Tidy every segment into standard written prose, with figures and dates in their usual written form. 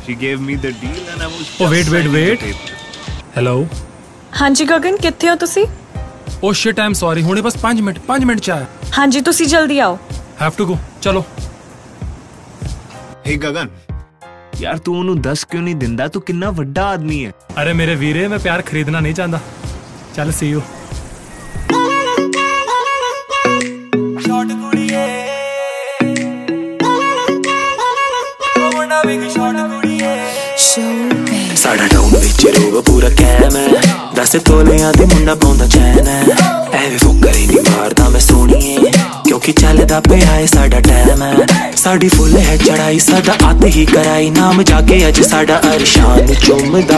She gave me the deal and I was Oh wait. Hello. हाँ जी गगन कित्थे हो तुसी? Oh shit, I'm sorry. हुणे बस 5 मिनट च आया. हाँ जी तुसी जल्दी आओ. Have to go. चलो. Hey गगन, यार तू ਉਹਨੂੰ ਦੱਸ ਕਿਉਂ ਨਹੀਂ ਦਿੰਦਾ? ਤੂੰ ਕਿੰਨਾ ਵੱਡਾ ਆਦਮੀ ਹੈ. अरे मेरे वीरे, मैं प्यार खरीदना नहीं चाहता. चल see you. साडा टाउन विच रोग पूरा कैम है 10 तोलियां दी मुंडा पाउंदा चैन है एवे फुकर ही नहीं मारदा मैं सोनिए क्योंकि चलदा पिया है साडा टाइम है साडी फुल है चढ़ाई सदा आते ही कराई नाम जाके अज साडा अरशान चुमदा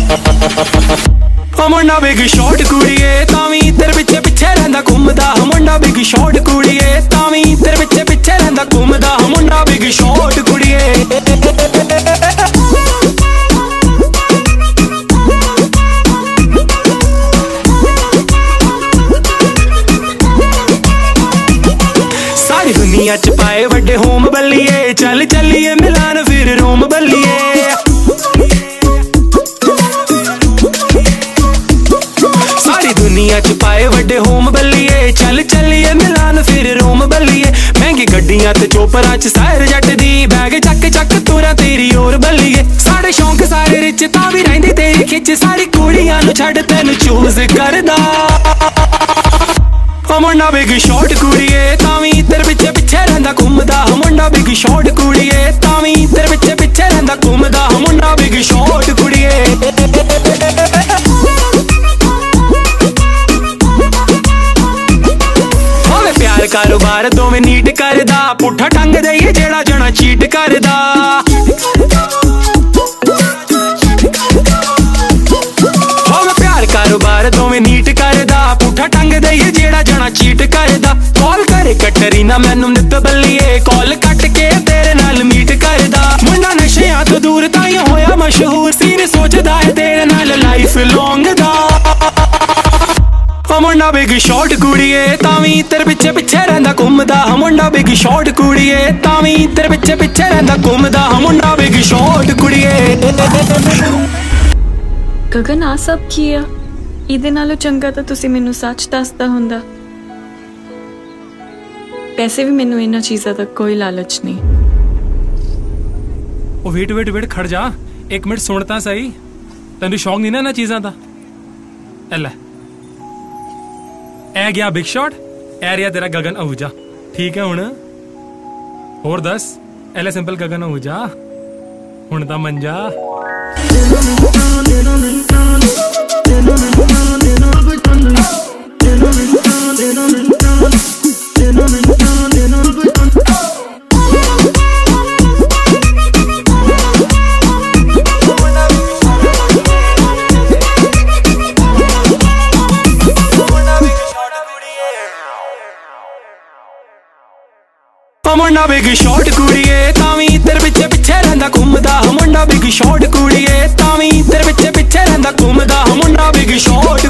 ओ मुंडा बिग शॉट कुड़िए तावी तेरे पिछे पिछे रहंदा घुमदा मुंडा बिग शॉट कुड़िए तावी तेरे पिछे पिछे रहंदा घुमदा मुंडा बिग शॉट कुड़िए दुनिया च पाए वड्डे होम बल्लिए चल चलिए मिलान फिर रोम बल्लिए सारी दुनिया च पाए वड्डे होम बल्लिए चल चलिए मिलान फिर रोम बल्लिए महंगी गड्डियां ते चोपरां च सायर जट दी बैग चक चक तुरा तेरी ओर बल्लिए साढ़े शौक सारे रिच तां भी रहिंदी तेरी खिच सारी कुड़ियां नूं छड्ड तैनूं चूज करदा मुंडा बिग शॉट कुड़िए तावी तेरे पिछे पिछे रहंदा घुमदा मुंडा बिग शॉट कुड़िए तावी तेरे पिछे पिछे रहंदा घुमदा मुंडा बिग शॉट कुड़िए होवे प्यार कारोबार दोवें नीट करदा पुट्ठा टंग देइए जेड़ा जना चीट करदा होवे प्यार कारोबार दोवें नीट करदा पुट्ठा टंग देइए जेड़ा जना चीट करदा कॉल करे कटरीना मैनू नित बल्लिए कॉल कट के तेरे नाल मीट करदा मुंडा नशियां तो दूर ताई होया मशहूर सीन सोचदा है तेरे नाल लाइफ लॉन्ग दा ओ मुंडा बिग शॉट कुड़िए तावी तेरे पिछे पिछे रहंदा घुमदा मुंडा बिग शॉट कुड़िए तावी तेरे पिछे पिछे रहंदा घुमदा मुंडा बिग शॉट कुड़िए गगन आ सब की आ ਇਹਦੇ ਨਾਲੋਂ ਚੰਗਾ ਤਾਂ ਤੁਸੀਂ ਮੈਨੂੰ ਸੱਚ ਦੱਸਦਾ ਹੁੰਦਾ ਪੈਸੇ ਵੀ ਮੈਨੂੰ ਇਹਨਾਂ ਚੀਜ਼ਾਂ ਦਾ ਕੋਈ ਲਾਲਚ ਨਹੀਂ ਉਹ ਵੇਟ ਖੜ ਜਾ 1 ਮਿੰਟ ਸੁਣ ਤਾਂ ਸਹੀ ਤੈਨੂੰ ਸ਼ੌਕ ਨਹੀਂ ਨਾ ਇਹਨਾਂ ਚੀਜ਼ਾਂ ਦਾ ਲੈ ਇਹ ਗਿਆ ਬਿਗ ਸ਼ਾਟ ਇਹ ਰਿਹਾ ਤੇਰਾ ਗਗਨ ਅਹੂਜਾ ਠੀਕ ਹੈ ਹੁਣ ਹੋਰ ਦੱਸ ਐਲੇ ਸਿੰਪਲ ਗਗਨ ਅਹੂਜਾ ਹੁਣ ਤਾਂ ਮੰਜਾ मुंडा बिग शॉट कुड़िए तावी तेरे पिछे पिछे रहंदा घुमदा मुंडा बिग शॉट कुड़िए तावी तेरे पिछे पिछे रहंदा घुमदा मुंडा बिग शॉट